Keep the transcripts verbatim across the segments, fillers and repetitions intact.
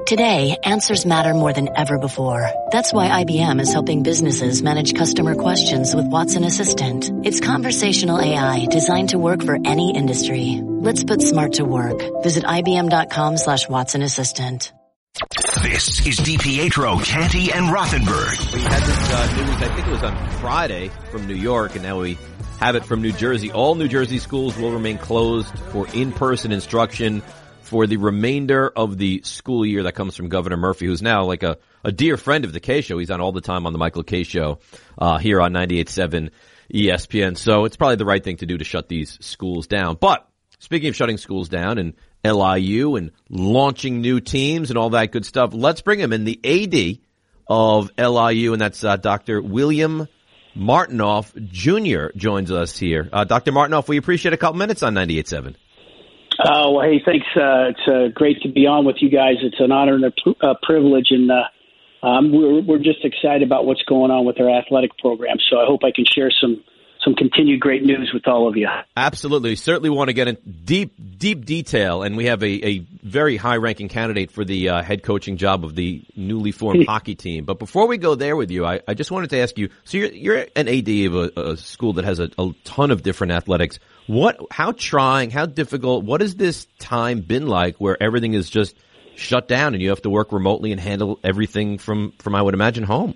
Today, answers matter more than ever before. That's why I B M is helping businesses manage customer questions with Watson Assistant. It's conversational A I designed to work for any industry. Let's put smart to work. Visit ibm.com slash Watson Assistant. This is DiPietro, Canty, and Rothenberg. We had this uh, news, I think it was on Friday, from New York, and now we have it from New Jersey. All New Jersey schools will remain closed for in-person instruction for the remainder of the school year. That comes from Governor Murphy, who's now like a, a dear friend of the K Show. He's on all the time on the Michael K Show uh, here on ninety-eight point seven E S P N. So it's probably the right thing to do to shut these schools down. But speaking of shutting schools down and L I U and launching new teams and all that good stuff, let's bring him in, the A D of L I U, and that's uh, Doctor William Martinoff Junior joins us here. Uh, Doctor Martinoff, we appreciate a couple minutes on ninety-eight point seven. Uh, well, hey, thanks. Uh, it's uh, great to be on with you guys. It's an honor and a pr- uh, privilege, and uh, um, we're, we're just excited about what's going on with our athletic program. So I hope I can share some some continued great news with all of you. Absolutely. Certainly want to get in deep, deep detail, and we have a, a very high-ranking candidate for the uh, head coaching job of the newly formed hockey team. But before we go there with you, I, I just wanted to ask you, so you're, you're an A D of a, a school that has a, a ton of different athletics. What, how trying, how difficult, what has this time been like where everything is just shut down and you have to work remotely and handle everything from, from I would imagine, home?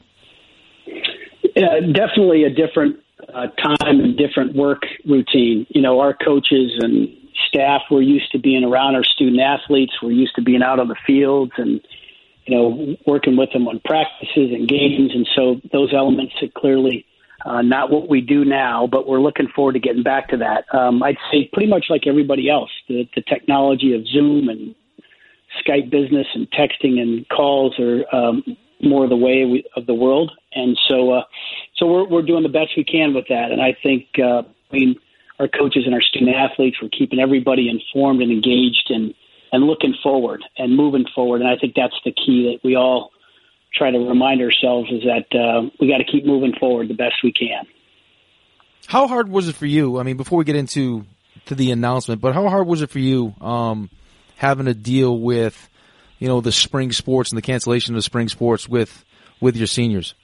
Yeah, definitely a different uh, time and different work routine. You know, our coaches and staff, we're used to being around our student athletes. We're used to being out on the fields and, you know, working with them on practices and games. And so those elements are clearly Uh, not what we do now, but we're looking forward to getting back to that. Um, I'd say pretty much like everybody else, the, the technology of Zoom and Skype business and texting and calls are um, more the way we, of the world. And so uh, so we're, we're doing the best we can with that. And I think uh, I mean, our coaches and our student athletes, we're keeping everybody informed and engaged and, and looking forward and moving forward. And I think that's the key that we all try to remind ourselves is that uh, we got to keep moving forward the best we can. How hard was it for you? I mean, before we get into to the announcement, but how hard was it for you um, having to deal with, you know, the spring sports and the cancellation of the spring sports with with your seniors?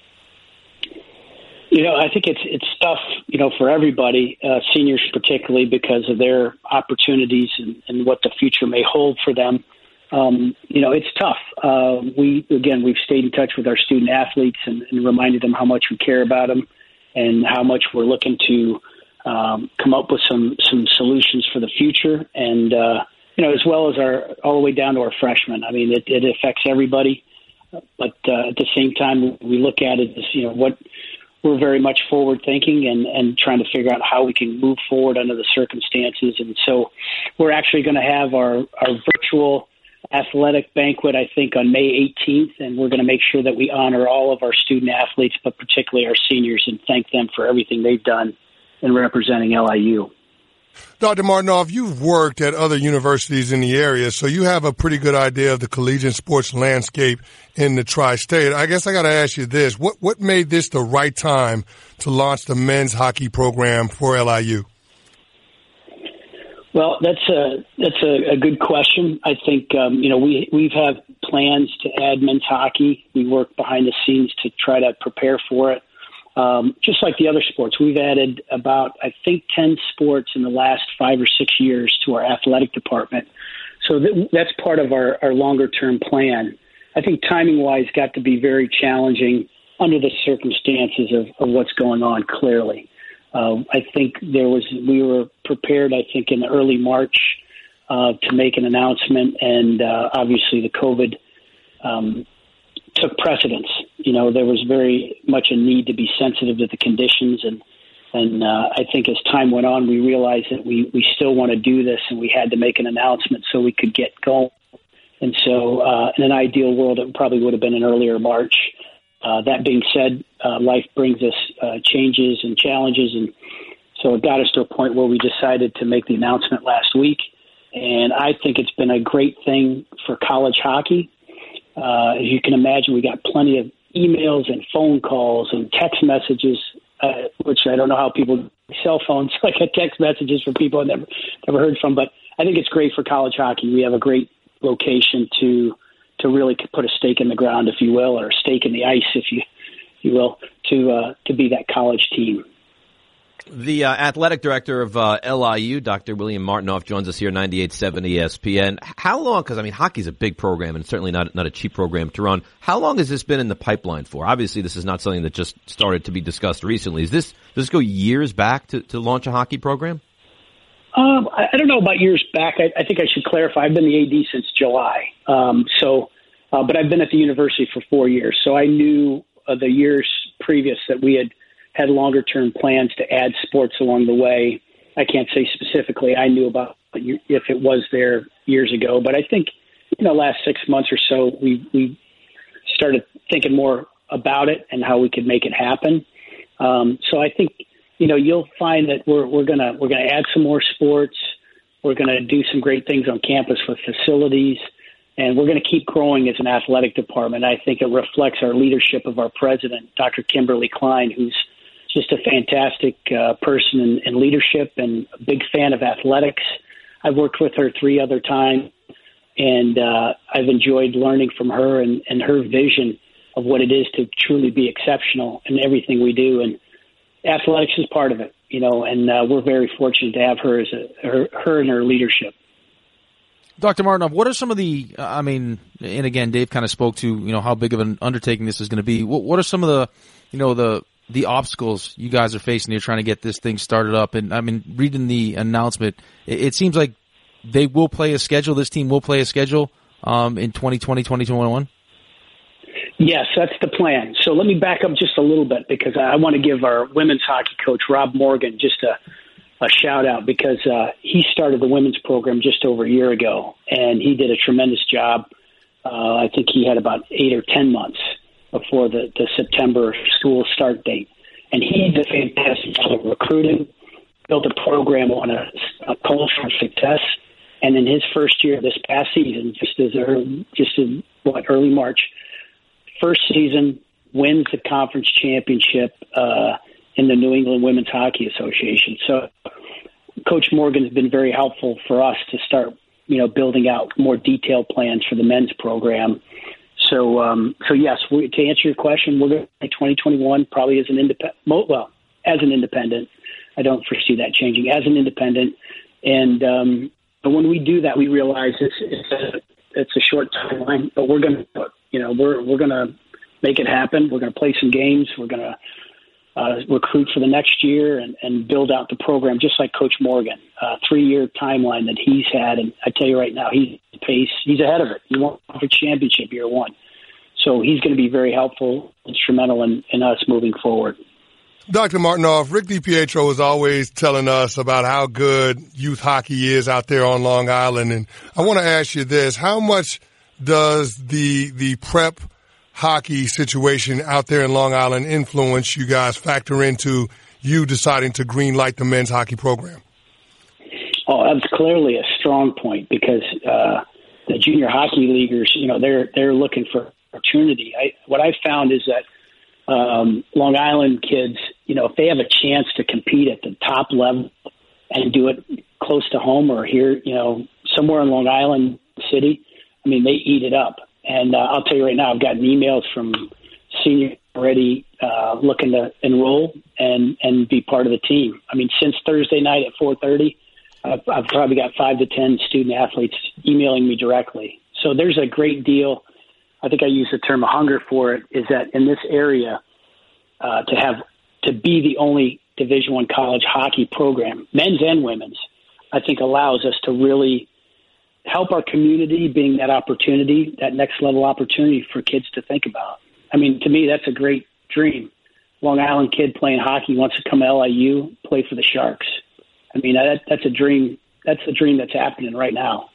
You know, I think it's it's tough, you know, for everybody, uh, seniors particularly because of their opportunities and, and what the future may hold for them. Um, you know, it's tough. Uh, we, again, we've stayed in touch with our student athletes and, and reminded them how much we care about them and how much we're looking to um, come up with some, some solutions for the future. And, uh, you know, as well as our, all the way down to our freshmen. I mean, it, it affects everybody, but uh, at the same time, we look at it as, you know, what we're very much forward thinking and, and trying to figure out how we can move forward under the circumstances. And so we're actually going to have our, our virtual athletic banquet, I think, on May eighteenth, and we're going to make sure that we honor all of our student athletes, but particularly our seniors, and thank them for everything they've done in representing L I U. Doctor Martinoff, you've worked at other universities in the area, so you have a pretty good idea of the collegiate sports landscape in the tri-state. I guess I got to ask you this. What, what made this the right time to launch the men's hockey program for L I U? Well, that's a that's a, a good question. I think um, you know we we have plans to add men's hockey. We work behind the scenes to try to prepare for it. Um, just like the other sports, we've added about I think ten sports in the last five or six years to our athletic department. So th- that's part of our, our longer term plan. I think timing wise, got to be very challenging under the circumstances of, of what's going on. Clearly. Uh, I think there was, we were prepared, I think, in early March uh, to make an announcement, and uh, obviously the COVID um, took precedence. You know, there was very much a need to be sensitive to the conditions, and and uh, I think as time went on, we realized that we, we still want to do this, and we had to make an announcement so we could get going. And so uh, in an ideal world, it probably would have been in earlier March. Uh, that being said, uh, life brings us uh, changes and challenges, and so it got us to a point where we decided to make the announcement last week. And I think it's been a great thing for college hockey. Uh, as you can imagine, we got plenty of emails and phone calls and text messages, uh, which I don't know how people cell phones like a text messages from people I've never never heard from. But I think it's great for college hockey. We have a great location to to to really put a stake in the ground, if you will, or a stake in the ice, if you, if you will, to uh, to be that college team. The uh, athletic director of uh, L I U, Doctor William Martinoff, joins us here, ninety-eight point seven E S P N. How long, because I mean, hockey's a big program and certainly not not a cheap program to run. How long has this been in the pipeline for? Obviously, this is not something that just started to be discussed recently. Is this, does this go years back to, to launch a hockey program? Um, I, I don't know about years back. I, I think I should clarify. I've been the A D since July. Um, so, uh, but I've been at the university for four years. So I knew uh, the years previous that we had had longer-term plans to add sports along the way. I can't say specifically. I knew about if it was there years ago, but I think, you know, last six months or so, we we started thinking more about it and how we could make it happen. Um, so I think, you know, you'll find that we're we're gonna we're gonna add some more sports. We're gonna do some great things on campus with facilities, and we're gonna keep growing as an athletic department. I think it reflects our leadership of our president, Doctor Kimberly Klein, who's just a fantastic uh, person in, in leadership and a big fan of athletics. I've worked with her three other times, and uh, I've enjoyed learning from her and, and her vision of what it is to truly be exceptional in everything we do. And athletics is part of it, you know, and uh, we're very fortunate to have her as a, her, her and her leadership. Doctor Martinoff, what are some of the, I mean, and again, Dave kind of spoke to, you know, how big of an undertaking this is going to be. What, what are some of the, you know, the, the obstacles you guys are facing? You're trying to get this thing started up. And I mean, reading the announcement, it, it seems like they will play a schedule. This team will play a schedule um, in twenty twenty, twenty twenty-one. Yes, that's the plan. So let me back up just a little bit because I want to give our women's hockey coach, Rob Morgan, just a, a shout out because uh, he started the women's program just over a year ago, and he did a tremendous job. Uh, I think he had about eight or ten months before the, the September school start date. And he did a fantastic job of recruiting, built a program on a, a culture of success. And in his first year this past season, just as early, just in what, early March, first season wins the conference championship uh, in the New England Women's Hockey Association. So Coach Morgan's been very helpful for us to start, you know, building out more detailed plans for the men's program. So, um, so yes, we, to answer your question, we're going to play twenty twenty-one probably as an independent. Well, as an independent, I don't foresee that changing. As an independent, and um, but when we do that, we realize it's it's a it's a short timeline. But we're going to, you know, we're we're going to make it happen. We're going to play some games. We're going to uh, recruit for the next year and, and build out the program, just like Coach Morgan, uh, three-year timeline that he's had. And I tell you right now, he's pace. He's ahead of it. He won the championship year one. So he's going to be very helpful, instrumental in, in us moving forward. Doctor Martinoff, Rick DiPietro is always telling us about how good youth hockey is out there on Long Island. And I want to ask you this. How much does the the prep hockey situation out there in Long Island influence you guys, factor into you deciding to greenlight the men's hockey program? Oh, that's clearly a strong point because uh, the junior hockey leaguers, you know, they're they're looking for opportunity. I, what I found is that um, Long Island kids, you know, if they have a chance to compete at the top level and do it close to home or here, you know, somewhere in Long Island City, I mean, they eat it up. And uh, I'll tell you right now, I've gotten emails from seniors already uh, looking to enroll and, and be part of the team. I mean, since Thursday night at four thirty, I've, I've probably got five to ten student athletes emailing me directly. So there's a great deal. I think I use the term hunger for it, is that in this area, uh, to have to be the only Division I college hockey program, men's and women's, I think allows us to really help our community, being that opportunity, that next level opportunity for kids to think about. I mean, to me, that's a great dream. Long Island kid playing hockey wants to come to L I U, play for the Sharks. I mean, that, that's a dream. That's a dream that's happening right now.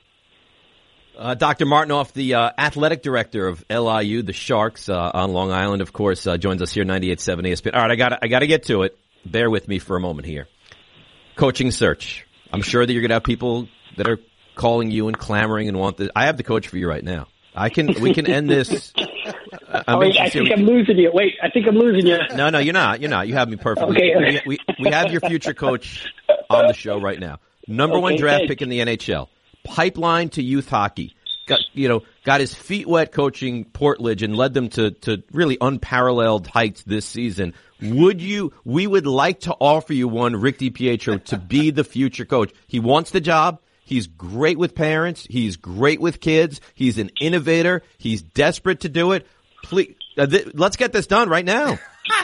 Uh, Doctor Martinoff, the uh, athletic director of L I U, the Sharks, uh, on Long Island, of course, uh, joins us here, ninety-eight point seven E S P N. All right, I got I got to get to it. Bear with me for a moment here. Coaching search. I'm sure that you're going to have people that are calling you and clamoring and want this. I have the coach for you right now. I can. We can end this. I, mean, I think I'm losing you. Wait, I think I'm losing you. No, no, you're not. You're not. You have me perfectly. Okay. We, we, we have your future coach on the show right now. Number okay, one draft thanks. pick in the N H L. Pipeline to youth hockey. got, you know, got his feet wet coaching Portledge and led them to, to really unparalleled heights this season. Would you, we would like to offer you one, Rick DiPietro, to be the future coach. He wants the job. He's great with parents. He's great with kids. He's an innovator. He's desperate to do it. Please, uh, th- let's get this done right now.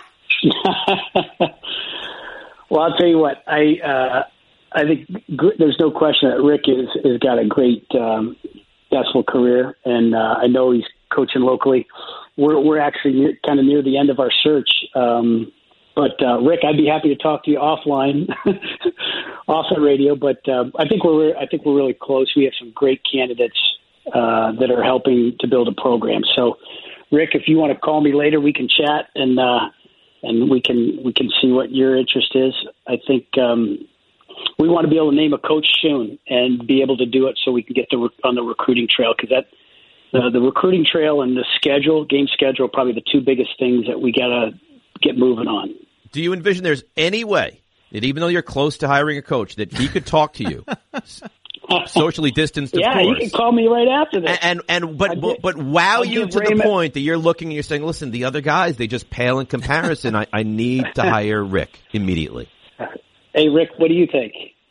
Well, I'll tell you what, I, uh, I think gr- there's no question that Rick is, has got a great, um, successful career, and uh, I know he's coaching locally. We're we're actually near, kind of near the end of our search, um, but uh, Rick, I'd be happy to talk to you offline, off the radio. But uh, I think we're I think we're really close. We have some great candidates uh, that are helping to build a program. So, Rick, if you want to call me later, we can chat and uh, and we can we can see what your interest is. I think. Um, We want to be able to name a coach soon and be able to do it so we can get the, on the recruiting trail, because that the, the recruiting trail and the schedule, game schedule, are probably the two biggest things that we got to get moving on. Do you envision there's any way that even though you're close to hiring a coach, that he could talk to you, socially distanced, of yeah, course? Yeah, he can call me right after this. And and, and but, but but wow you to Raymond. The point that you're looking and you're saying, listen, the other guys, they just pale in comparison. I, I need to hire Rick immediately. Hey, Rick, what do you think?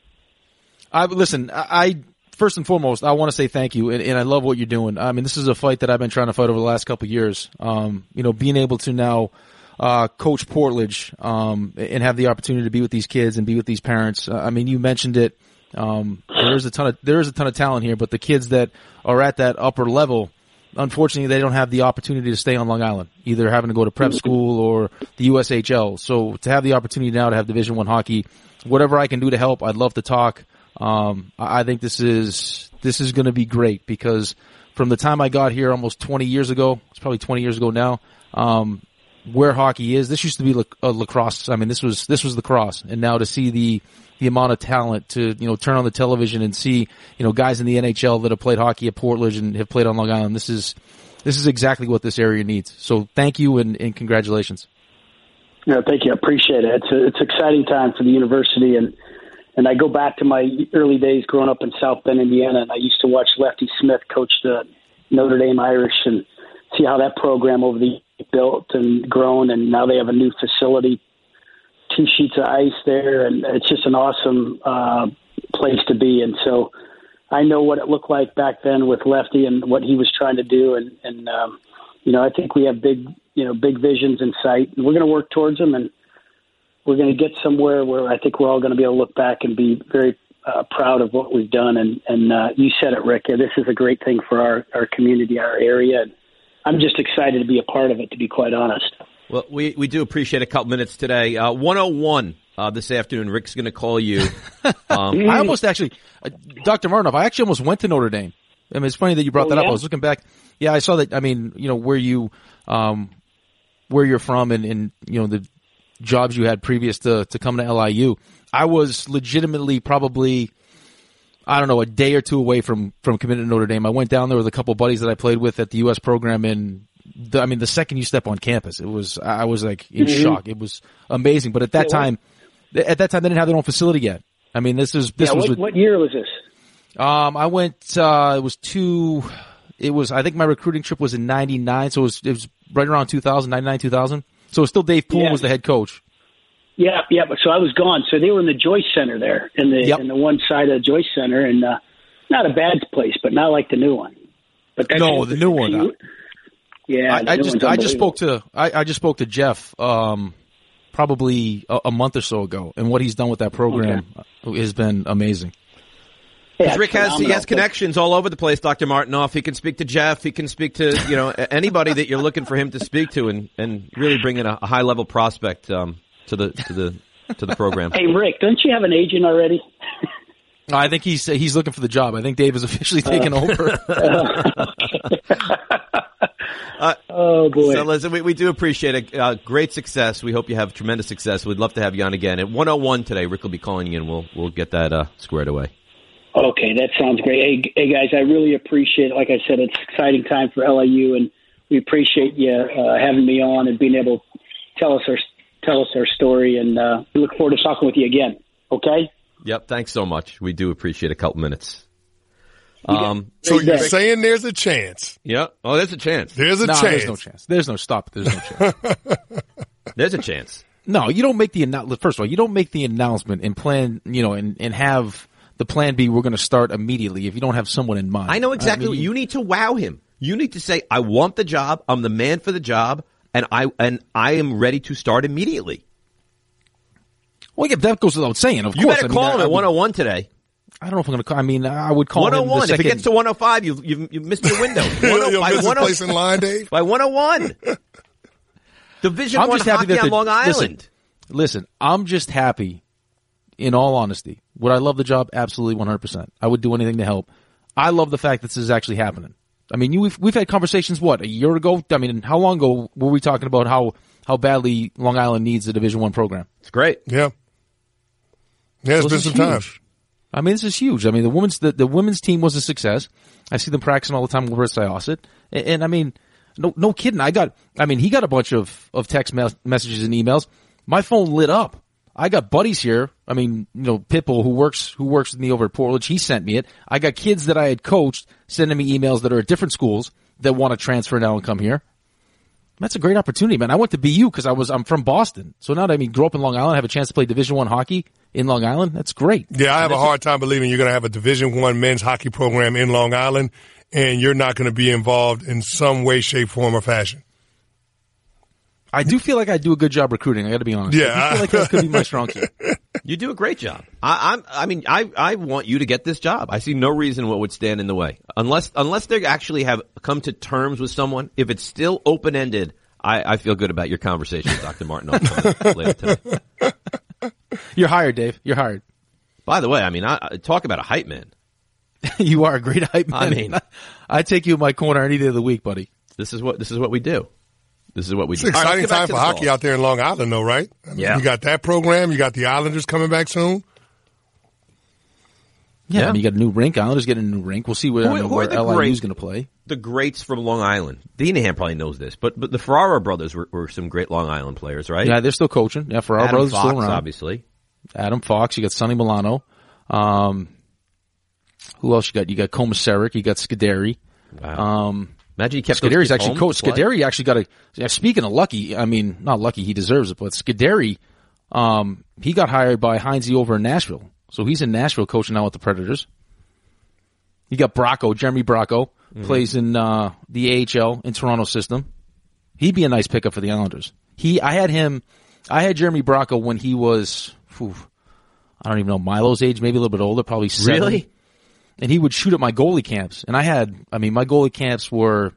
I listen. I, I first and foremost, I want to say thank you, and, and I love what you're doing. I mean, this is a fight that I've been trying to fight over the last couple of years. Um, you know, being able to now uh, coach Portledge um, and have the opportunity to be with these kids and be with these parents. Uh, I mean, you mentioned it. Um, there's a ton of there's a ton of talent here, but the kids that are at that upper level, unfortunately, they don't have the opportunity to stay on Long Island, either having to go to prep school or the U S H L. So to have the opportunity now to have Division One hockey, whatever I can do to help, I'd love to talk. Um, I think this is this is going to be great, because from the time I got here almost twenty years ago, it's probably twenty years ago now, um, where hockey is, this used to be lac- uh, lacrosse. I mean, this was this was lacrosse, and now to see the the amount of talent to, you know, turn on the television and see, you know, guys in the N H L that have played hockey at Portledge and have played on Long Island. This is, this is exactly what this area needs. So thank you and, and congratulations. No, thank you. I appreciate it. It's a, it's an exciting time for the university. And, and I go back to my early days growing up in South Bend, Indiana, and I used to watch Lefty Smith coach the Notre Dame Irish and see how that program over the years built and grown. And now they have a new facility, two sheets of ice there, and it's just an awesome uh, place to be. And so I know what it looked like back then with Lefty and what he was trying to do. And, and um, you know, I think we have big, you know, big visions in sight, and we're going to work towards them, and we're going to get somewhere where I think we're all going to be able to look back and be very uh, proud of what we've done. And, and uh, you said it, Rick, this is a great thing for our, our community, our area. And I'm just excited to be a part of it, to be quite honest. Well, we, we do appreciate a couple minutes today. Uh, one oh one uh, this afternoon, Rick's going to call you. Um, I almost actually, uh, Doctor Martinoff, I actually almost went to Notre Dame. I mean, it's funny that you brought oh, that yeah? up. I was looking back. Yeah, I saw that. I mean, you know, where you, um, where you're from and, and, you know, the jobs you had previous to, to come to L I U. I was legitimately probably, I don't know, a day or two away from, from committing to Notre Dame. I went down there with a couple buddies that I played with at the U S program, and The, I mean, the second you step on campus, it was, I was like in mm-hmm. shock. It was amazing. But at that yeah, time, what? at that time, they didn't have their own facility yet. I mean, this is, this yeah, was, what, what year was this? Um, I went, uh, it was two, it was, I think my recruiting trip was in ninety-nine. So it was, it was right around two thousand, ninety-nine, two thousand. So it was still Dave Poole yeah. was the head coach. Yeah. Yeah. But so I was gone. So they were in the Joyce Center there in the, yep. in the one side of the Joyce Center, and, uh, not a bad place, but not like the new one. But that's no, the new one. You, Yeah, I, I just I just spoke to I, I just spoke to Jeff um, probably a, a month or so ago, and what he's done with that program okay. has been amazing. Yeah, Rick has he has connections all over the place, Doctor Martinoff. He can speak to Jeff. He can speak to you know anybody that you're looking for him to speak to, and, and really bring in a, a high level prospect um, to the to the to the program. Hey, Rick, don't you have an agent already? I think he's he's looking for the job. I think Dave has officially taken uh, over. Uh, oh boy! So listen, we, we do appreciate it. Uh, great success. We hope you have tremendous success. We'd love to have you on again at one oh one today. Rick will be calling you, and we'll we'll get that uh, squared away. Okay, that sounds great. Hey, hey guys, I really appreciate it. Like I said, it's an exciting time for L I U, and we appreciate you uh, having me on and being able to tell us our tell us our story. And uh, we look forward to talking with you again. Okay? Yep. Thanks so much. We do appreciate a couple minutes. Um, so you're saying there's a chance? Yeah. Oh, there's a chance. There's a no, chance. There's no chance. There's no stop. There's no chance. There's a chance. No, you don't make the announcement. First of all, you don't make the announcement and plan, you know, and, and have the plan B, we're going to start immediately if you don't have someone in mind. I know exactly. I mean, what, you need to wow him. You need to say, I want the job. I'm the man for the job. And I, and I am ready to start immediately. Well, yeah, that goes without saying, of you course. You better I mean, call him I, at one oh one today. I don't know if I'm going to call. I mean, I would call one oh one. him the second. If it gets to one oh five, you've, you've, you've missed your window. You'll miss his place in line, Dave. By one oh one. Division I'm one just happy hockey that on the, Long Island. Listen, listen, I'm just happy, in all honesty. Would I love the job? Absolutely one hundred percent. I would do anything to help. I love the fact that this is actually happening. I mean, you, we've, we've had conversations, what, a year ago? I mean, how long ago were we talking about how, how badly Long Island needs a Division One program? It's great. Yeah. Yeah, it's so been some huge. time. I mean, this is huge. I mean, the women's the, the women's team was a success. I see them practicing all the time over at Syosset. And, and I mean, no no kidding. I got, I mean, he got a bunch of, of text me- messages and emails. My phone lit up. I got buddies here. I mean, you know, Pitbull, who works who works with me over at Portledge, he sent me it. I got kids that I had coached sending me emails that are at different schools that want to transfer now and come here. That's a great opportunity, man. I went to B U because I was I'm from Boston, so now that I mean grew up in Long Island, have a chance to play Division One hockey in Long Island. That's great. Yeah, I have a hard time believing you're going to have a Division One men's hockey program in Long Island, and you're not going to be involved in some way, shape, form, or fashion. I do feel like I do a good job recruiting. I got to be honest. Yeah, I feel like that could be my strong suit. You do a great job. I, I'm, I mean, I, I want you to get this job. I see no reason what would stand in the way, unless, unless they actually have come to terms with someone. If it's still open ended, I, I feel good about your conversation with Doctor Martin later today. You're hired, Dave. You're hired. By the way, I mean, I, I talk about a hype man. You are a great hype man. I mean, I take you in my corner any day of the week, buddy. This is what this is what we do. This is what we it's do. It's an exciting right, time for hockey calls. out there in Long Island, though, right? I mean, yeah. You got that program. You got the Islanders coming back soon. Yeah, yeah. I mean, you got a new rink. Islanders getting a new rink. We'll see where, who, I mean, who where the L I U great, is going to play. The greats from Long Island. Deanahan probably knows this, but but the Ferrara brothers were, were some great Long Island players, right? Yeah, they're still coaching. Yeah, Ferrara Adam brothers Fox, still around. Obviously. Adam Fox. You got Sonny Milano. Um, who else you got? You got Komisarek. You got Scuderi. Wow. Um, Imagine he kept Scuderi's actually coached. coach. Scuderi actually got a. Yeah, speaking of lucky, I mean, not lucky. He deserves it, but Scuderi, um, he got hired by Heinze over in Nashville, so he's in Nashville coaching now with the Predators. You got Bracco, Jeremy Bracco, mm-hmm. plays in uh, the A H L in Toronto system. He'd be a nice pickup for the Islanders. He, I had him, I had Jeremy Bracco when he was, whew, I don't even know, Milo's age, maybe a little bit older, probably seven. Really? And he would shoot at my goalie camps. And I had, I mean, my goalie camps were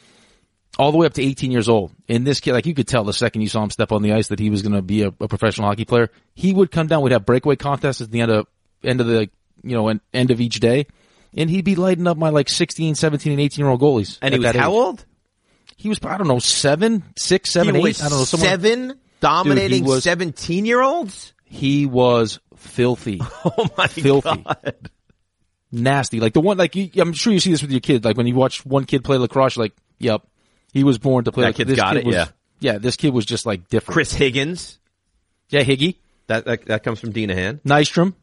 all the way up to eighteen years old. And this kid, like you could tell the second you saw him step on the ice that he was going to be a, a professional hockey player. He would come down, we'd have breakaway contests at the end of, end of the, you know, end of each day. And he'd be lighting up my like sixteen, seventeen, and eighteen year old goalies. And he was how age. old? He was, I don't know, seven, six, seven, he eight. Was I don't know. Somewhere. Seven dominating Dude, seventeen year olds? He was filthy. Oh my filthy. God. Nasty. Like the one, like you, I'm sure you see this with your kids. Like when you watch one kid play lacrosse, you're like, yep, he was born to play. That like, kid's this got kid it, was, yeah. Yeah, this kid was just like different. Chris Higgins. Yeah, Higgy. That, that, that comes from Deanahan. Nystrom.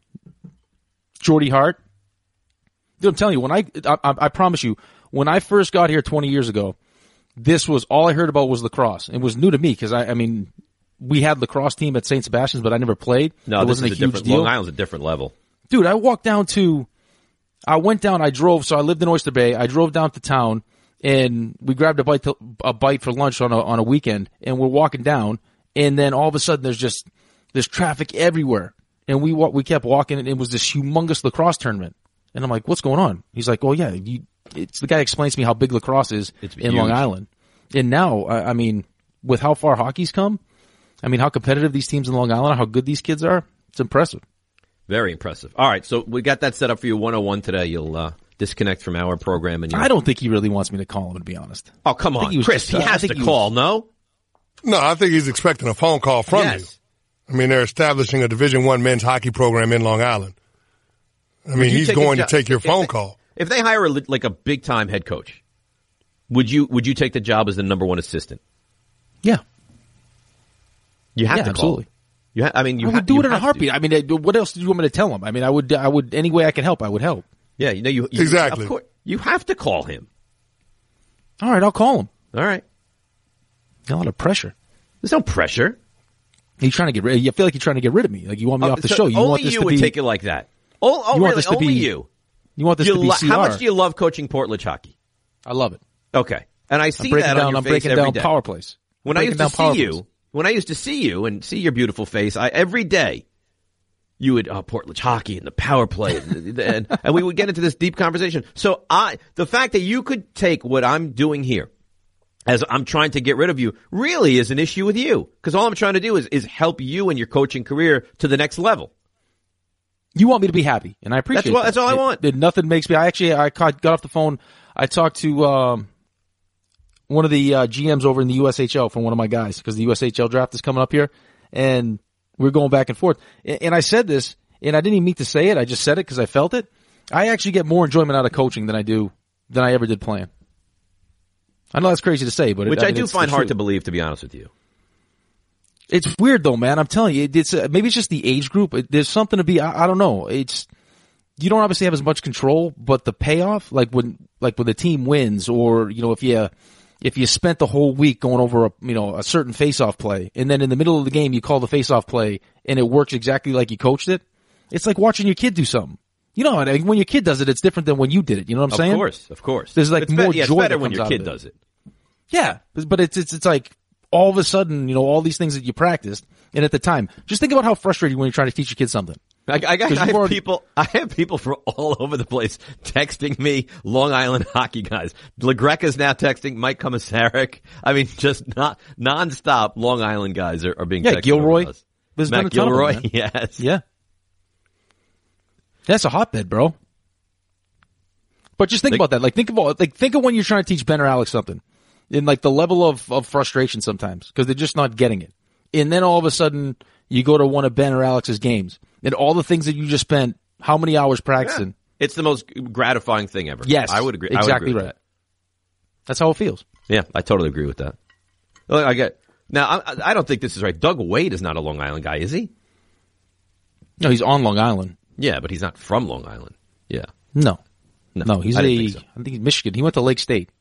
Jordy Hart. Dude, I'm telling you, when I, I, I promise you, when I first got here twenty years ago, this was, all I heard about was lacrosse. It was new to me because I, I mean, we had lacrosse team at Saint Sebastian's, but I never played. No, it this wasn't is a, a huge different, deal. Long Island's a different level. Dude, I walked down to, I went down, I drove, so I lived in Oyster Bay. I drove down to town and we grabbed a bite, to, a bite for lunch on a, on a weekend and we're walking down and then all of a sudden there's just, there's traffic everywhere. And we we kept walking and it was this humongous lacrosse tournament. And I'm like, what's going on? He's like, oh yeah, you, it's the guy explains to me how big lacrosse is it's in huge. Long Island. And now, I, I mean, with how far hockey's come, I mean, how competitive these teams in Long Island are, how good these kids are, it's impressive. Very impressive. All right, so we got that set up for you one oh one today. You'll uh, disconnect from our program. and I don't think he really wants me to call him, to be honest. Oh, come on, he Chris, just, he has to he call, was, no? No, I think he's expecting a phone call from yes. you. I mean, they're establishing a Division One men's hockey program in Long Island. I mean, he's going to take your if phone they, call. If they hire a, like a big time head coach, would you would you take the job as the number one assistant? Yeah, you have yeah, to absolutely. Call. You ha- I mean, you I would ha- do you it in a heartbeat. To. I mean, what else did you want me to tell him? I mean, I would, I would, any way I can help, I would help. Yeah, you know, you, you exactly. Of course, You have to call him. All right, I'll call him. All right. A lot of pressure. There's no pressure. You're trying to get rid. I feel like you're trying to get rid of me. Like you want me uh, off the so show. You only want this you to would be, take it like that. Oh, oh you want really? this to Only be, you. You want this you to be lo- C R. How much do you love coaching Portledge hockey? I love it. Okay, and I see I'm breaking that down, on your I'm face breaking every down day. power plays. When I used to see you, plays. when I used to see you and see your beautiful face, I every day you would oh, Portledge hockey and the power play, and, and, and we would get into this deep conversation. So I, the fact that you could take what I'm doing here, as I'm trying to get rid of you, really is an issue with you. Because all I'm trying to do is, is help you in your coaching career to the next level. You want me to be happy, and I appreciate that's what, that. That's all I want. It, it, nothing makes me, I actually, I got off the phone, I talked to um, one of the uh, G Ms over in the U S H L from one of my guys, because the U S H L draft is coming up here, and we're going back and forth. And, and I said this, and I didn't even mean to say it, I just said it because I felt it. I actually get more enjoyment out of coaching than I do, than I ever did playing. I know that's crazy to say, but which it, I, I mean, do find hard truth. to believe, to be honest with you. It's weird though, man. I'm telling you, it, it's uh, maybe it's just the age group. It, there's something to be. I, I don't know. It's you don't obviously have as much control, but the payoff, like when like when the team wins, or you know, if you if you spent the whole week going over a you know a certain face-off play, and then in the middle of the game you call the face-off play and it works exactly like you coached it, it's like watching your kid do something. You know, when your kid does it, it's different than when you did it. You know what I'm of saying? Of course, of course. There's like it's more be- yeah, joy it's better that when comes your out kid of it. does it. Yeah, but it's it's it's like all of a sudden, you know, all these things that you practiced, and at the time, just think about how frustrating when you're trying to teach your kid something. I, I, got, I have already, people. I have people from all over the place texting me. Long Island hockey guys. LaGreca's now texting. Mike Komisarek. I mean, just not nonstop. Long Island guys are, are being yeah, texted. Gilroy. Us. There's Matt been a ton Gilroy. of them, yes. Yeah. That's a hotbed, bro. But just think they, about that. Like, think about like think of when you're trying to teach Ben or Alex something, in like the level of of frustration sometimes because they're just not getting it, and then all of a sudden you go to one of Ben or Alex's games, and all the things that you just spent how many hours practicing. Yeah. It's the most gratifying thing ever. Yes, I would agree. Exactly I would agree with right. That. That's how it feels. Yeah, I totally agree with that. Look, I get now. I, I don't think this is right. Doug Wade is not a Long Island guy, is he? No, he's on Long Island. Yeah, but he's not from Long Island. Yeah. No. No, no he's I a, think so. I think he's Michigan. He went to Lake State.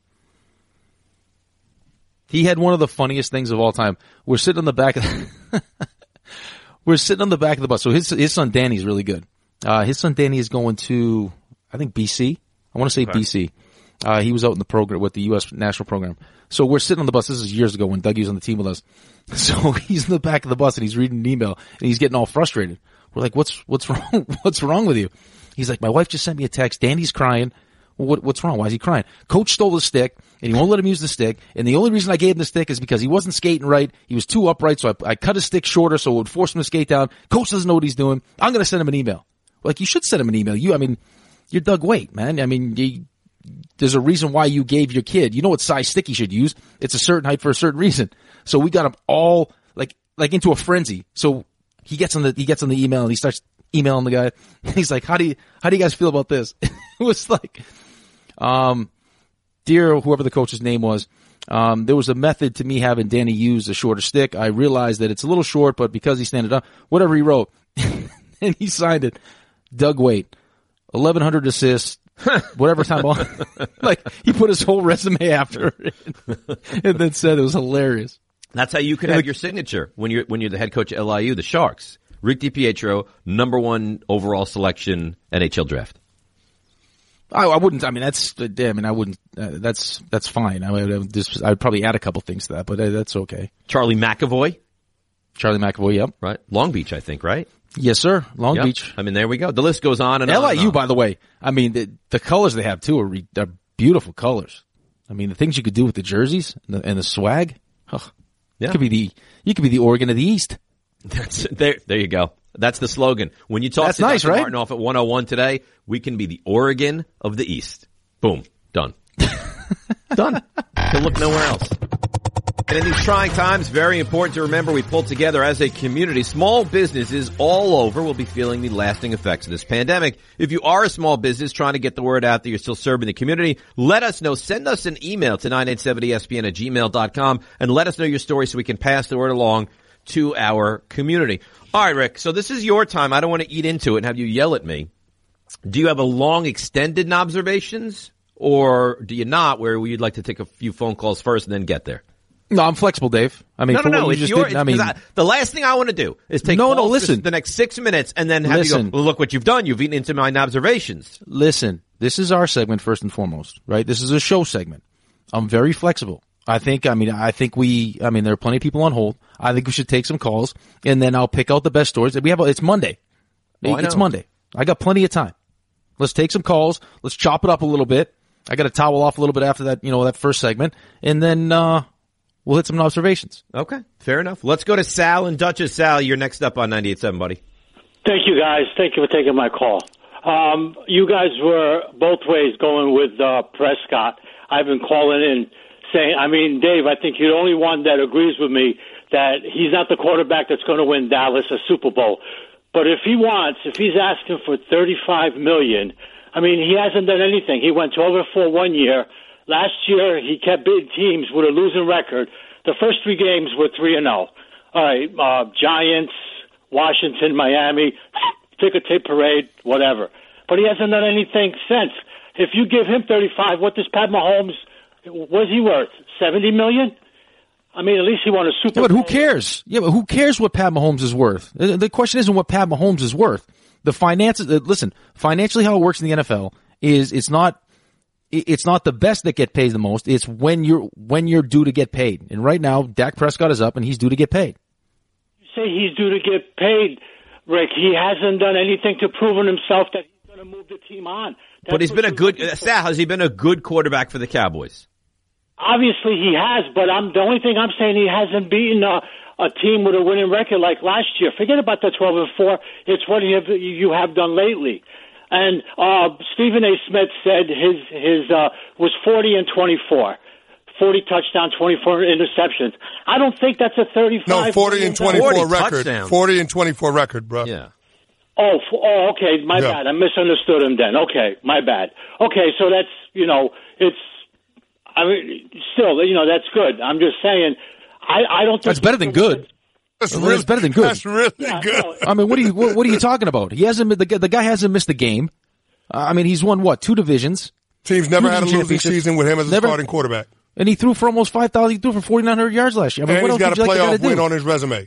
He had one of the funniest things of all time. We're sitting on the back of the We're sitting on the back of the bus. So his his son Danny's really good. Uh, his son Danny is going to, I think, B C. I want to say okay. B C. Uh, he was out in the program with the U S national program. So we're sitting on the bus. This is years ago when Dougie was on the team with us. So he's in the back of the bus and he's reading an email and he's getting all frustrated. We're like, what's, what's wrong? What's wrong with you? He's like, my wife just sent me a text. Danny's crying. Well, what, what's wrong? Why is he crying? Coach stole the stick and he won't let him use the stick. And the only reason I gave him the stick is because he wasn't skating right. He was too upright. So I, I cut his stick shorter so it would force him to skate down. Coach doesn't know what he's doing. I'm going to send him an email. Like, you should send him an email. You, I mean, you're Doug Wade, man. I mean, you, there's a reason why you gave your kid. You know what size stick he should use. It's a certain height for a certain reason. So we got him all like, like into a frenzy. So he gets on the, he gets on the email and he starts emailing the guy. He's like, how do you, how do you guys feel about this? It was like, um, dear whoever the coach's name was, um, there was a method to me having Danny use a shorter stick. I realized that it's a little short, but because he standing up, whatever he wrote, and he signed it, Doug Wade, eleven hundred assists, whatever time on, like he put his whole resume after it and then said it was hilarious. That's how you could have your signature when you're, when you're the head coach at L I U, the Sharks. Rick DiPietro, number one overall selection N H L draft. I, I wouldn't, I mean, that's, I mean, I wouldn't, uh, that's, that's fine. I would just, I'd probably add a couple things to that, but uh, that's okay. Charlie McAvoy. Charlie McAvoy, yep. Right. Long Beach, I think, right? Yes, sir. Long yep. Beach. I mean, there we go. The list goes on and L I U, on. L I U, by the way, I mean, the, the colors they have too are, re, are beautiful colors. I mean, the things you could do with the jerseys and the, and the swag. Oh, yeah. You could be the, you could be the Oregon of the East. That's, there, there you go. That's the slogan. When you talk That's to nice, Doctor right? Martin off at one oh one today, we can be the Oregon of the East. Boom. Done. Done. Can look nowhere else. And in these trying times, very important to remember we pulled together as a community. Small businesses all over will be feeling the lasting effects of this pandemic. If you are a small business trying to get the word out that you're still serving the community, let us know. Send us an email to nine eight seven E S P N at gmail dot com and let us know your story so we can pass the word along to our community. All right, Rick, so this is your time. I don't want to eat into it and have you yell at me. Do you have a long extended observations or do you not, where you'd like to take a few phone calls first and then get there? No, I'm flexible, Dave. I mean, no, no, no. You it's just your, did, I mean, I, the last thing I want to do is take no, calls no. Listen, the next six minutes and then have listen, you go, well, look what you've done. You've eaten into my observations. Listen, this is our segment first and foremost, right? This is a show segment. I'm very flexible. I think, I mean, I think we, I mean, there are plenty of people on hold. I think we should take some calls and then I'll pick out the best stories. We have, it's Monday. Oh, it's Monday. I got plenty of time. Let's take some calls. Let's chop it up a little bit. I got to towel off a little bit after that, you know, that first segment. And then, uh, we'll hit some observations. Okay. Fair enough. Let's go to Sal and Dutchess. Sal, you're next up on ninety-eight point seven, buddy. Thank you, guys. Thank you for taking my call. Um, you guys were both ways going with, uh, Prescott. I've been calling in saying, I mean, Dave, I think you're the only one that agrees with me that he's not the quarterback that's going to win Dallas a Super Bowl. But if he wants, if he's asking for thirty-five million dollars, I mean, he hasn't done anything. He went twelve and four one year. Last year, he kept big teams with a losing record. The first three games were three and oh. All right, uh, Giants, Washington, Miami, ticker tape parade, whatever. But he hasn't done anything since. If you give him thirty-five, what does Pat Mahomes, what is he worth? seventy million dollars? I mean, at least he won a Super Bowl. Yeah, but who Bowl. cares? Yeah, but who cares what Pat Mahomes is worth? The question isn't what Pat Mahomes is worth. The finances, listen, financially how it works in the N F L is it's not, it's not the best that get paid the most. It's when you're, when you're due to get paid. And right now, Dak Prescott is up and he's due to get paid. You say he's due to get paid, Rick. He hasn't done anything to prove in himself that he's going to move the team on. That's But he's been a you're good, looking for. Sal, has he been a good quarterback for the Cowboys? Obviously he has, but I'm the only thing I'm saying he hasn't beaten a, a team with a winning record like last year. Forget about the twelve and four. It's what you have, you have done lately. And uh, Stephen A. Smith said his his uh, was forty and twenty-four, forty touchdowns, twenty-four interceptions. I don't think that's a thirty-five. No, forty and twenty-four forty record. touchdowns. Forty and twenty-four record, bro. Yeah. Oh, f- oh, okay. My Yeah. bad. I misunderstood him then. Okay, my bad. Okay, so that's you know it's. I mean, still, you know, that's good. I'm just saying, I, I don't think That's better than good. That's Well, really that's better than good. That's really Yeah, good. no, I mean, what are you, what, what are you talking about? He hasn't, the, the guy hasn't missed a game. Uh, I mean, he's won what, two divisions? Teams never had a losing Championship. season with him as a Never- starting quarterback. And he threw for almost five thousand, he threw for forty-nine hundred yards last year. I mean, And what he's else got a would you like the guy playoff to do? win on his resume.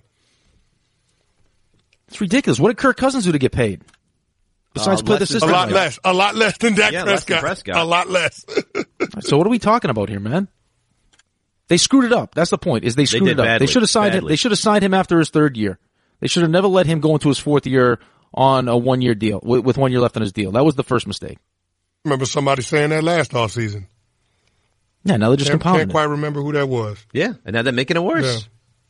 It's ridiculous. What did Kirk Cousins do to get paid? Besides Uh, play the less than- A system. lot Right. less. A lot less than Dak Yeah, less than Prescott. Prescott. A lot less. So what are we talking about here, man? They screwed it up. That's the point. Is they screwed did it up. badly. They should have signed him. Badly. They should have signed him after his third year. They should have never let him go into his fourth year on a one year deal with, with one year left on his deal. That was the first mistake. Remember somebody saying that last offseason. Yeah, now they're just Can't, compounding can't it. quite remember who that was. Yeah. And now they're making it worse.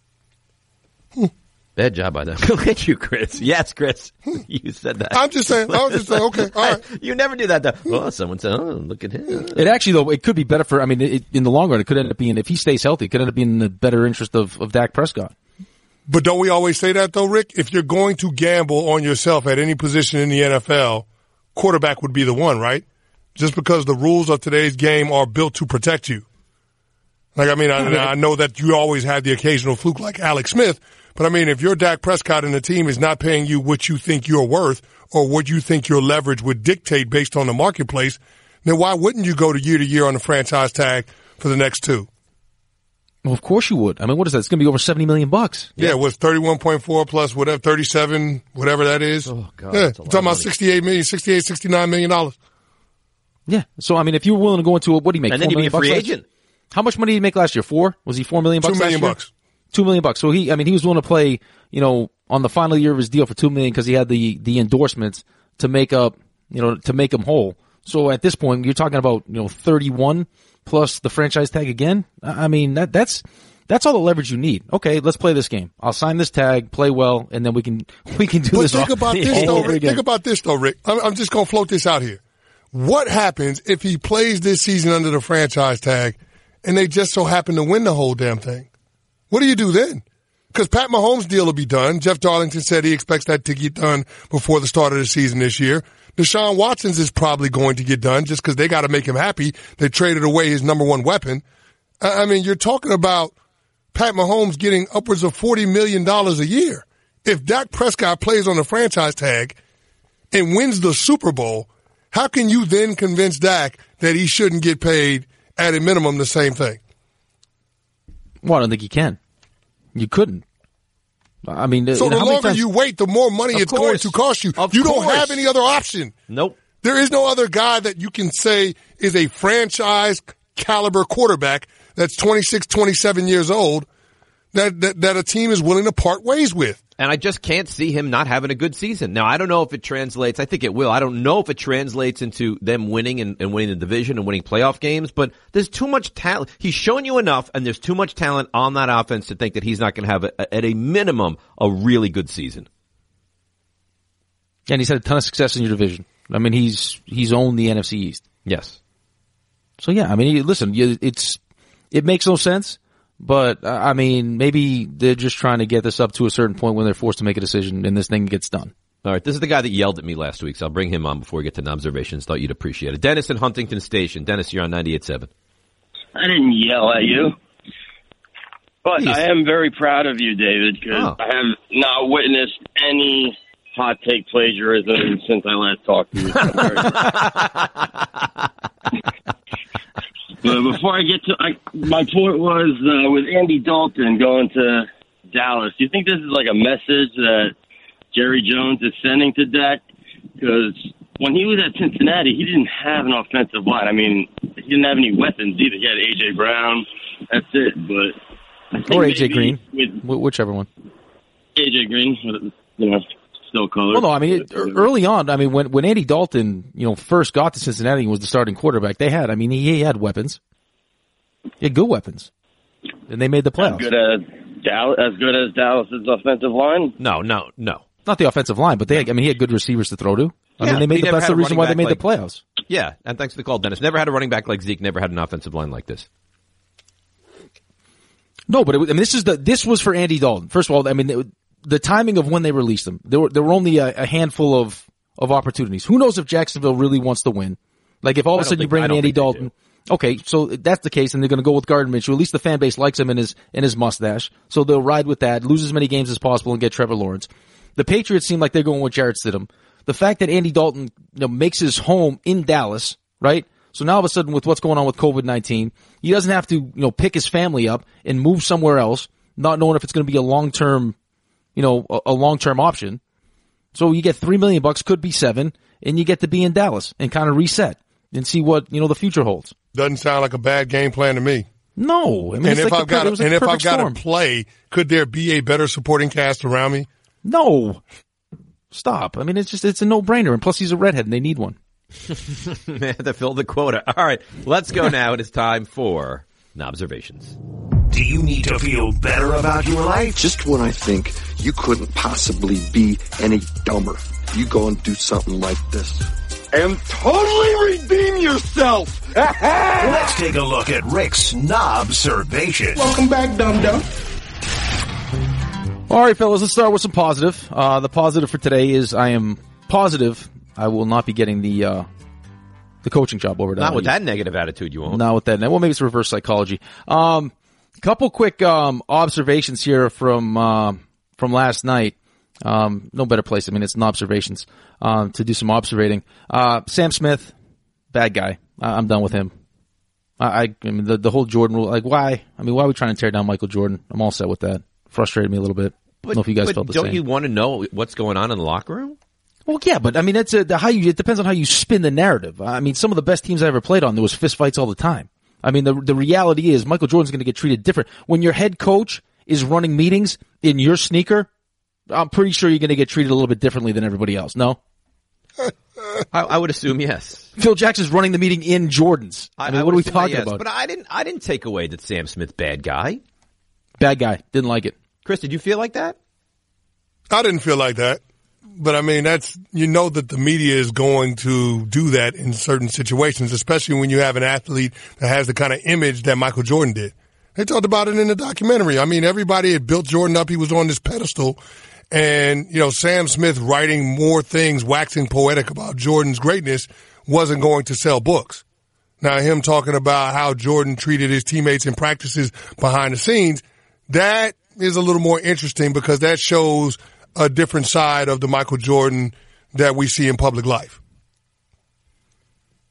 Bad job by them. Look at you, Chris. Yes, Chris. You said that. I'm just saying. I was just saying, okay, all right. You never do that, though. Well, someone said, oh, look at him. It actually, though, it could be better for, I mean, it, in the long run, it could end up being, if he stays healthy, it could end up being in the better interest of, of Dak Prescott. But don't we always say that, though, Rick? If you're going to gamble on yourself at any position in the N F L, quarterback would be the one, right? Just because the rules of today's game are built to protect you. Like, I mean, I, I know that you always have the occasional fluke like Alex Smith, but I mean, if you're Dak Prescott and the team is not paying you what you think you're worth or what you think your leverage would dictate based on the marketplace, then why wouldn't you go to year to year on the franchise tag for the next two? Well, of course you would. I mean, what is that? It's going to be over seventy million bucks. Yeah, it was thirty-one point four plus whatever, thirty-seven, whatever that is. Oh, God. Yeah, That's a I'm lot talking of about money. sixty-eight million, sixty-eight, sixty-nine million dollars. Yeah. So, I mean, if you were willing to go into a, what do you make? And then four you'd be a million free bucks last- agent. How much money did he make last year? Four? Was he four million bucks Two million last year? bucks. Two million bucks. So he, I mean, he was willing to play, you know, on the final year of his deal for two million because he had the, the endorsements to make up, you know, to make him whole. So at this point, you're talking about, you know, thirty-one plus the franchise tag again. I I mean, that, that's, that's all the leverage you need. Okay, let's play this game. I'll sign this tag, play well, and then we can, we can do But this think all, about this, all though, over Rick. again. Think about this, though, Rick. I'm, I'm just going to float this out here. What happens if he plays this season under the franchise tag and they just so happen to win the whole damn thing? What do you do then? Because Pat Mahomes' deal will be done. Jeff Darlington said he expects that to get done before the start of the season this year. Deshaun Watson's is probably going to get done just because they got to make him happy. They traded away his number one weapon. I I mean, you're talking about Pat Mahomes getting upwards of forty million dollars a year. If Dak Prescott plays on the franchise tag and wins the Super Bowl, how can you then convince Dak that he shouldn't get paid at a minimum the same thing? Well, I don't think you can. You couldn't. I mean, so the how many longer times- you wait, the more money Of it's course. going to cost you. Of You don't course. have any other option. Nope. There is no other guy that you can say is a franchise caliber quarterback that's twenty-six, twenty-seven years old that, that, that a team is willing to part ways with. And I just can't see him not having a good season. Now, I don't know if it translates. I think it will. I don't know if it translates into them winning and, and winning the division and winning playoff games, but there's too much talent. He's shown you enough, and there's too much talent on that offense to think that he's not going to have, a, at a minimum, a really good season. And he's had a ton of success in your division. I mean, he's he's owned the N F C East. Yes. So, yeah, I mean, listen, you- it's it makes no sense. But, uh, I mean, maybe they're just trying to get this up to a certain point when they're forced to make a decision and this thing gets done. All right, this is the guy that yelled at me last week, so I'll bring him on before we get to observations. Thought you'd appreciate it. Dennis in Huntington Station. Dennis, you're on ninety-eight point seven. I didn't yell at you. But Jeez. I am very proud of you, David, because Oh. I have not witnessed any hot take plagiarism since I last talked to you. But before I get to, I, my point was uh, with Andy Dalton going to Dallas. Do you think this is like a message that Jerry Jones is sending to Dak? Because when he was at Cincinnati, he didn't have an offensive line. I mean, he didn't have any weapons either. He had A J Brown. That's it. But I think Or A J maybe Green. with Wh- whichever one. A J Green, with, you know, still color. Well, no, I mean, it, early on, I mean, when, when Andy Dalton, you know, first got to Cincinnati and was the starting quarterback, they had, I mean, he, he had weapons. He had good weapons. And they made the as playoffs. good as Dallas, as good as Dallas's offensive line. No, no, no. Not the offensive line, but they had, I mean, he had good receivers to throw to. I Yeah, mean, they he made the, never that's had the a reason why they running made back the like- playoffs. Yeah, and thanks for the call, Dennis. Never had a running back like Zeke, never had an offensive line like this. No, but it, I mean, this is the this was for Andy Dalton. First of all, I mean, it, the timing of when they released him, there were there were only a, a handful of of opportunities. Who knows if Jacksonville really wants to win? Like if all of I a don't sudden you think- bring I in don't Andy think they Dalton, okay, so if that's the case, and they're going to go with Gardner Minshew. At least the fan base likes him in his in his mustache, so they'll ride with that, lose as many games as possible, and get Trevor Lawrence. The Patriots seem like they're going with Jarrett Stidham. The fact that Andy Dalton, you know, makes his home in Dallas, right? So now all of a sudden with what's going on with COVID nineteen, he doesn't have to, you know, pick his family up and move somewhere else, not knowing if it's going to be a long-term, you know, a, a long-term option. So you get three million bucks, could be seven, and you get to be in Dallas and kind of reset and see what, you know, the future holds. Doesn't sound like a bad game plan to me. No. I mean, And it's if like I've the, got it was to, like and the if I've perfect got to storm. play, could there be a better supporting cast around me? No. Stop. I mean, it's just, it's a no-brainer. And plus he's a redhead and they need one. They had to fill the quota. All right, let's go now. It is time for Observations. Do you need to feel better about your life? Just when I think you couldn't possibly be any dumber, you go and do something like this. And totally redeem yourself! Let's take a look at Rick's Knobservations. Welcome back, dum-dum. All right, fellas, let's start with some positive. Uh, the positive for today is I am positive I will not be getting the, uh, the coaching job over at Not with L A U. that negative attitude, you won't. Not with that. Well, maybe it's reverse psychology. Um, couple quick, um, observations here from, uh, from last night. Um, no better place. I mean, it's an observations, um, to do some observating. Uh, Sam Smith, bad guy. I- I'm done with him. I, I, I mean, the, the whole Jordan rule, like why? I mean, why are we trying to tear down Michael Jordan? I'm all set with that. Frustrated me a little bit. I don't know if you guys but felt the don't same. you want to know what's going on in the locker room? Well, yeah, but I mean, it's a, the, how you, it depends on how you spin the narrative. I mean, some of the best teams I ever played on, there was fist fights all the time. I mean, the, the reality is Michael Jordan's going to get treated different. When your head coach is running meetings in your sneaker, I'm pretty sure you're going to get treated a little bit differently than everybody else. No? I, I would assume yes. Phil Jackson's running the meeting in Jordans. I mean, I what are would we assume that, talking yes. about? But I didn't. I didn't take away that Sam Smith bad guy. Bad guy. Didn't like it. Chris, did you feel like that? I didn't feel like that. But I mean, that's, you know that the media is going to do that in certain situations, especially when you have an athlete that has the kind of image that Michael Jordan did. They talked about it in the documentary. I mean, everybody had built Jordan up. He was on this pedestal. And, you know, Sam Smith writing more things, waxing poetic about Jordan's greatness wasn't going to sell books. Now, him talking about how Jordan treated his teammates in practices behind the scenes, that is a little more interesting because that shows a different side of the Michael Jordan that we see in public life.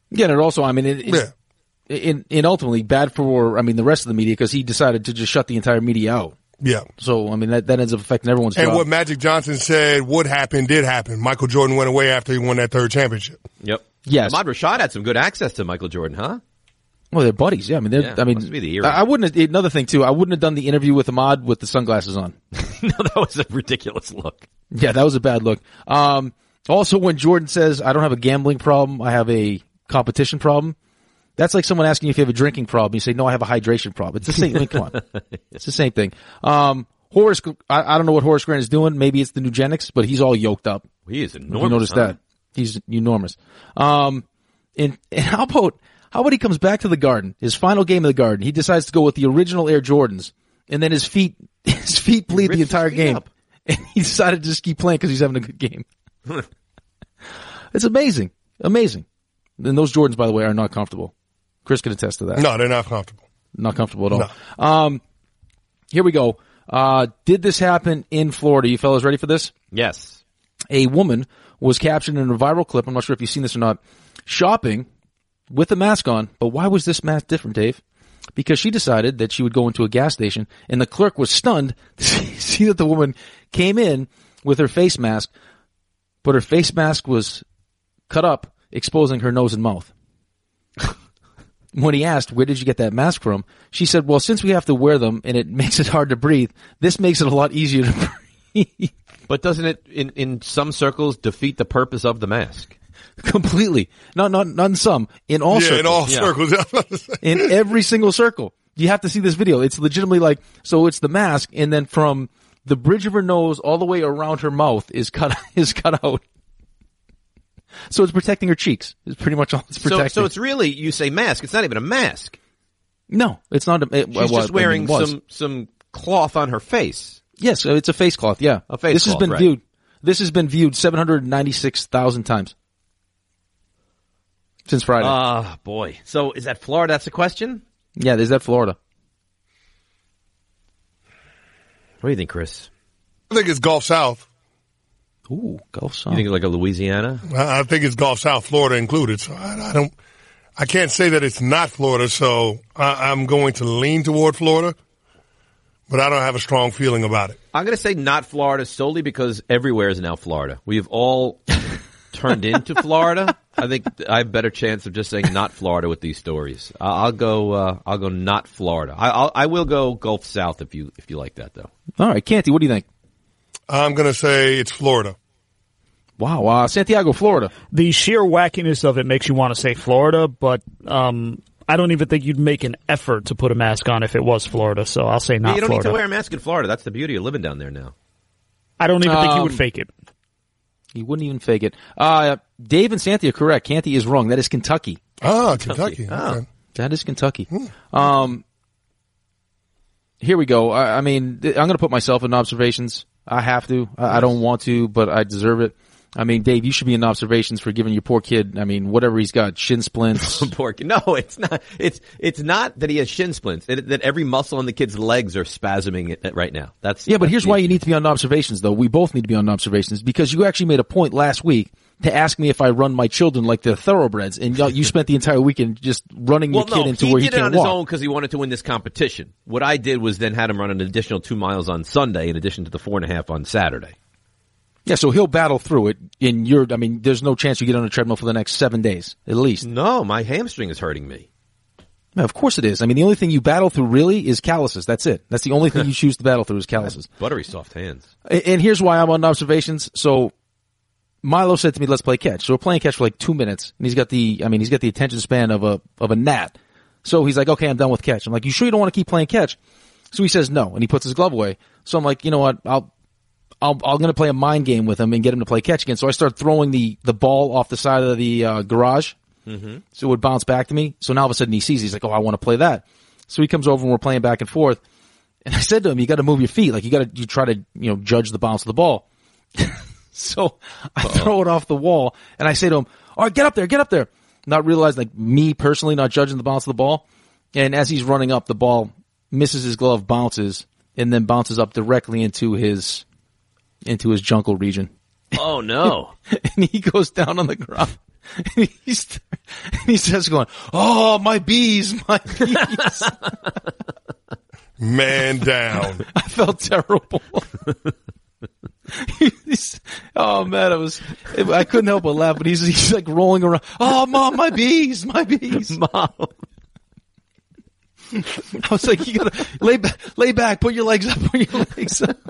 Yeah, and it also, I mean, it, it's, Yeah. in, in ultimately bad for, I mean, the rest of the media because he decided to just shut the entire media out. Yeah. So, I mean, that, that ends up affecting everyone's And job. what Magic Johnson said would happen did happen. Michael Jordan went away after he won that third championship. Yep. Yes. Ahmad Rashad had some good access to Michael Jordan, huh? Well, they're buddies. Yeah, I mean, they're, Yeah, I mean, must be the era. I, I wouldn't have, another thing too, I wouldn't have done the interview with Ahmad with the sunglasses on. No, that was a ridiculous look. Yeah, that was a bad look. Um, also when Jordan says, I don't have a gambling problem, I have a competition problem. That's like someone asking you if you have a drinking problem. You say, no, I have a hydration problem. It's the same thing. Come on. It's the same thing. Um, Horace, I, I don't know what Horace Grant is doing. Maybe it's the Nugenics, but he's all yoked up. He is enormous. You notice huh? that. He's enormous. Um, and, and how about, how about he comes back to the Garden, his final game of the Garden. He decides to go with the original Air Jordans, and then his feet, his feet bleed the entire game. Up. And he decided to just keep playing because he's having a good game. It's amazing. Amazing. And those Jordans, by the way, are not comfortable. Chris can attest to that. No, they're not comfortable. Not comfortable at all. No. Um, here we go. Uh, did this happen in Florida? You fellas ready for this? Yes. A woman was captured in a viral clip. I'm not sure if you've seen this or not. Shopping with a mask on. But why was this mask different, Dave? Because she decided that she would go into a gas station, and the clerk was stunned to see that the woman came in with her face mask, but her face mask was cut up, exposing her nose and mouth. When he asked, where did you get that mask from? She said, well, since we have to wear them and it makes it hard to breathe, this makes it a lot easier to breathe. But doesn't it, in, in some circles, defeat the purpose of the mask? Completely. Not, not, not in some. In all yeah, circles. in all Yeah. circles. In every single circle. You have to see this video. It's legitimately like, so it's the mask, and then from the bridge of her nose all the way around her mouth is cut, is cut out. So it's protecting her cheeks. It's pretty much all it's protecting. So, so it's really, you say mask, it's not even a mask. No, it's not. A, it, She's well, just wearing I mean, it was. some, some cloth on her face. Yes, it's a face cloth, yeah. A face this cloth, has been right. viewed, this has been viewed seven hundred ninety-six thousand times. Since Friday. Ah, boy. So is that Florida? That's the question? Yeah, is that Florida? What do you think, Chris? I think it's Gulf South. Ooh, Gulf South. You think like a Louisiana? I I think it's Gulf South, Florida included. So I, I don't, I can't say that it's not Florida. So I, I'm going to lean toward Florida, but I don't have a strong feeling about it. I'm going to say not Florida solely because everywhere is now Florida. We've all turned into Florida. I think I have a better chance of just saying not Florida with these stories. I'll, I'll go. Uh, I'll go not Florida. I, I'll, I will go Gulf South if you if you like that though. All right, Canty, what do you think? I'm going to say it's Florida. Wow, uh, Santiago, Florida. The sheer wackiness of it makes you want to say Florida, but um, I don't even think you'd make an effort to put a mask on if it was Florida. So I'll say not Yeah, you don't Florida. need to wear a mask in Florida. That's the beauty of living down there now. I don't even think he Um, would fake it. He wouldn't even fake it. Uh, Dave and Santi are correct. Canty is wrong. That is Kentucky. Ah, Kentucky. Oh. Okay. That is Kentucky. Um, here we go. I, I mean, th- I'm going to put myself in observations. I have to. I, I don't want to, but I deserve it. I mean, Dave, you should be in observations for giving your poor kid, I mean, whatever he's got, shin splints. Poor kid. No, it's not. It's it's not that he has shin splints. That, that every muscle in the kid's legs are spasming it right now. That's Yeah, but that's here's the why issue. you need to be on observations, though. We both need to be on observations because you actually made a point last week to ask me if I run my children like they're thoroughbreds, and you you spent the entire weekend just running Well, your kid no, into he where did he it on can't his walk. own because he wanted to win this competition. What I did was then had him run an additional two miles on Sunday in addition to the four and a half on Saturday. Yeah, so he'll battle through it. In your, I mean, there's no chance you get on a treadmill for the next seven days, at least. No, my hamstring is hurting me. Yeah, of course it is. I mean, the only thing you battle through really is calluses. That's it. That's the only thing you choose to battle through is calluses. Buttery soft hands. And and here's why I'm on observations. So Milo said to me, let's play catch. So we're playing catch for like two minutes. And he's got the, I mean, he's got the attention span of a, of a gnat. So he's like, okay, I'm done with catch. I'm like, you sure you don't want to keep playing catch? So he says no. And he puts his glove away. So I'm like, you know what? I'll, I'll, I'm going to play a mind game with him and get him to play catch again. So I start throwing the, the ball off the side of the uh, garage. Mm-hmm. So it would bounce back to me. So now all of a sudden he sees, he's like, oh, I want to play that. So he comes over and we're playing back and forth. And I said to him, you got to move your feet. Like you got to, you try to, you know, judge the bounce of the ball. So I Uh-oh. throw it off the wall and I say to him, all right, get up there, get up there. Not realizing, like me personally, not judging the bounce of the ball. And as he's running up, the ball misses his glove, bounces, and then bounces up directly into his, into his jungle region. Oh no. And he goes down on the ground. and he's, and he starts going, oh, my bees, my bees. Man down. I felt terrible. Oh man, I was, I couldn't help but laugh, but he's, he's like rolling around. Oh, Mom, my bees, my bees. Mom. I was like, you gotta lay back, lay back, put your legs up, put your legs up.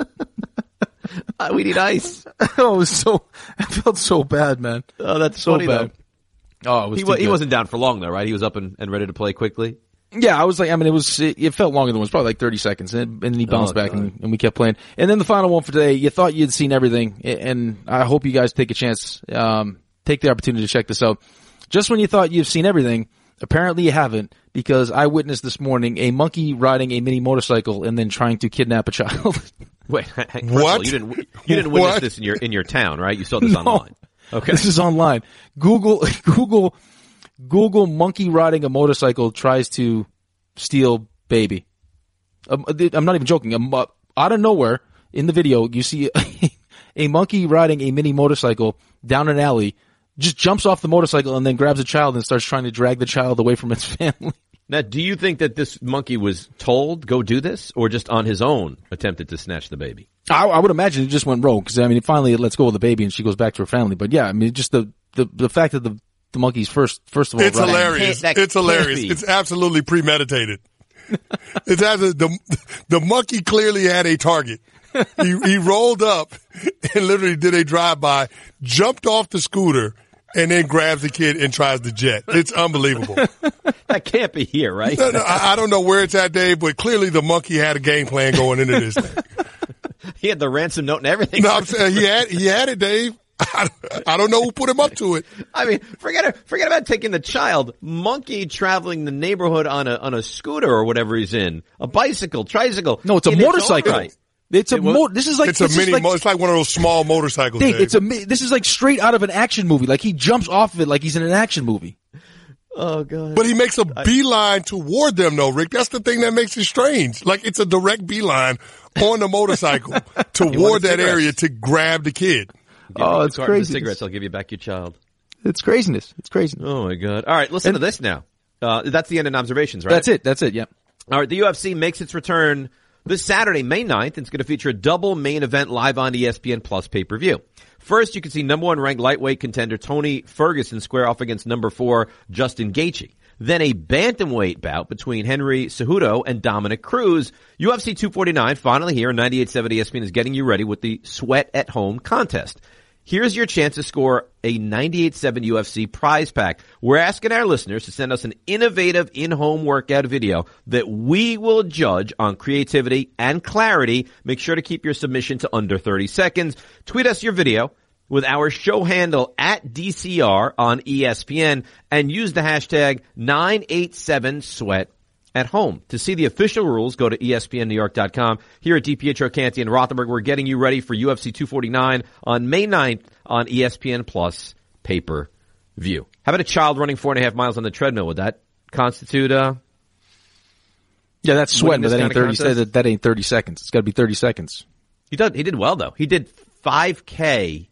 Uh, we need ice. Oh, it was so, I felt so bad, man. Oh, that's so funny, bad. Though. Oh, it was he, too he good. wasn't down for long though, right? He was up and, and ready to play quickly. Yeah, I was like, I mean, it was, it, it felt longer than it was, probably like thirty seconds, and, and then he bounced Oh, back and, and we kept playing. And then the final one for today, you thought you'd seen everything, and I hope you guys take a chance, um, take the opportunity to check this out. Just when you thought you've seen everything, apparently you haven't, because I witnessed this morning a monkey riding a mini motorcycle and then trying to kidnap a child. Wait, first of What? all, you didn't, you didn't witness What? this in your, in your town, right? You saw this No. online. Okay. This is online. Google, Google, Google monkey riding a motorcycle tries to steal baby. Um, I'm not even joking. Um, uh, out of nowhere, in the video, you see a, a monkey riding a mini motorcycle down an alley, just jumps off the motorcycle and then grabs a child and starts trying to drag the child away from its family. Now, do you think that this monkey was told go do this, or just on his own attempted to snatch the baby? I, I would imagine it just went rogue, because I mean, finally it lets go of the baby and she goes back to her family. But yeah, I mean, just the the, the fact that the the monkey's first first of all, It's riding- hilarious. That It's can't hilarious. be. It's absolutely premeditated. It's as a, the the monkey clearly had a target. He he rolled up and literally did a drive by, jumped off the scooter, and then grabs the kid and tries to jet. It's unbelievable. That can't be here, right? No, no, I, I don't know where it's at, Dave, but clearly the monkey had a game plan going into this thing. He had the ransom note and everything. No, I'm saying he had he had it, Dave. I, I don't know who put him up to it. I mean, forget forget about taking the child. Monkey traveling the neighborhood on a on a scooter or whatever he's in, a bicycle, tricycle. No, it's a in its own motorcycle. right. It's a It was- mo- This is like It's a this mini. Is like, mo- it's like one of those small motorcycles. Dave, Dave. it's a. mi- This is like straight out of an action movie. Like he jumps off of it like he's in an action movie. Oh god! But he makes a beeline toward them, though, Rick. That's the thing that makes it strange. Like it's a direct beeline on the motorcycle toward that cigarettes. area to grab the kid. Give Oh, me it's the carton of crazy. Cigarettes. I'll give you back your child. It's craziness. It's craziness. Oh my god! All right, listen And- to this now. Uh, that's the end of observations, right? That's it. That's it. Yeah. All right, the U F C makes its return this Saturday, May ninth, and it's going to feature a double main event live on E S P N Plus pay-per-view. First, you can see number one ranked lightweight contender Tony Ferguson square off against number four Justin Gaethje. Then a bantamweight bout between Henry Cejudo and Dominic Cruz. U F C two forty-nine finally here, ninety-eight point seven E S P N is getting you ready with the Sweat at Home contest. Here's your chance to score a ninety-eight point seven U F C prize pack. We're asking our listeners to send us an innovative in-home workout video that we will judge on creativity and clarity. Make sure to keep your submission to under thirty seconds. Tweet us your video with our show handle at D C R on E S P N and use the hashtag nine eight seven sweat at home. To see the official rules, go to E S P N New York dot com. Here at DiPietro, Canty, and Rothenberg, we're getting you ready for U F C two forty-nine on May ninth on E S P N Plus pay-per-view. How about a child running four and a half miles on the treadmill? Would that constitute, uh, Yeah, that's sweating, Winning but this that ain't kind of thirty. contest? That, that ain't thirty seconds. It's got to be thirty seconds. he did, he did well though. He did five K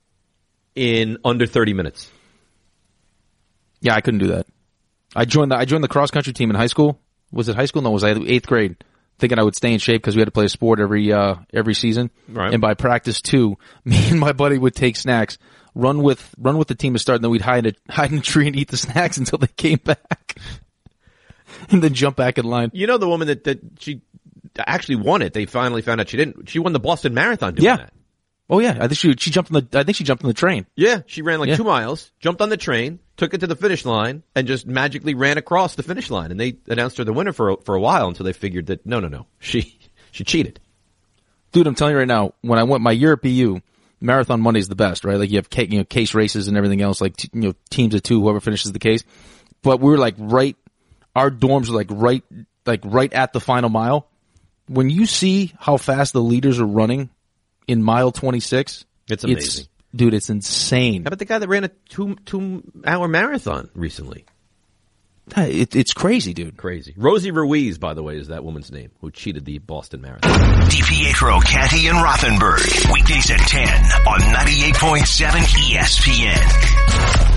in under thirty minutes. Yeah, I couldn't do that. I joined the I joined the cross country team in high school. Was it high school? No, it was eighth grade. Thinking I would stay in shape because we had to play a sport every uh every season. Right. And by practice two, me and my buddy would take snacks, run with run with the team to start, and then we'd hide in a, hide in a tree and eat the snacks until they came back, and then jump back in line. You know the woman that, that she actually won it. They finally found out she didn't. She won the Boston Marathon doing Yeah. that. Oh yeah, I think she she jumped on the I think she jumped on the train. Yeah, she ran like Yeah. two miles, jumped on the train, took it to the finish line, and just magically ran across the finish line. And they announced her the winner for for a while until they figured that no, no, no, she she cheated. Dude, I'm telling you right now, when I went my year at B U, Marathon Monday's the best, right? Like you have ca- you know case races and everything else, like t- you know teams of two, whoever finishes the case. But we were like right, our dorms were like right, like right at the final mile. When you see how fast the leaders are running in mile twenty-six, It's amazing. dude. It's insane. How about the guy that ran a two two hour marathon recently? It, it's crazy, dude. Crazy. Rosie Ruiz, by the way, is that woman's name who cheated the Boston Marathon. DiPietro, Canty, and Rothenberg. Weekdays at ten on ninety-eight point seven E S P N.